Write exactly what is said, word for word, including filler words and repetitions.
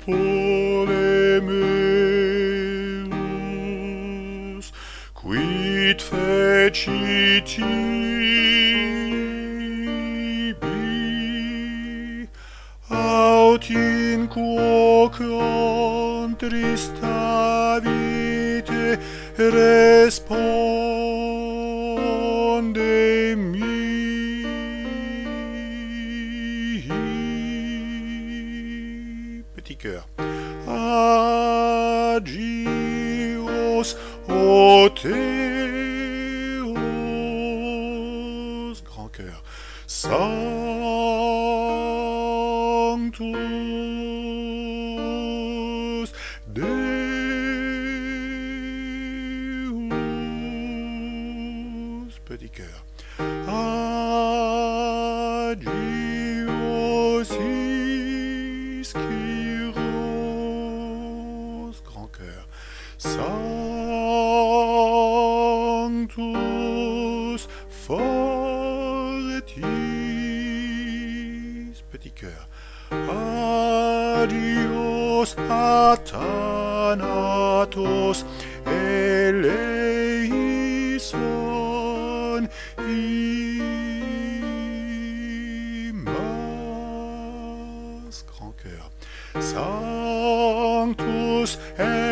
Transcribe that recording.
Oremus, quid fecit tibi, aut in quo contris vitae responde mi. Petit cœur. Agios o Theos, grand cœur. Sanctus Deus, petit cœur. Agios Ischiros, grand cœur. Sanctus Fortis, petit cœur. Adios Athanatos eleison imas, grand cœur. Sanctus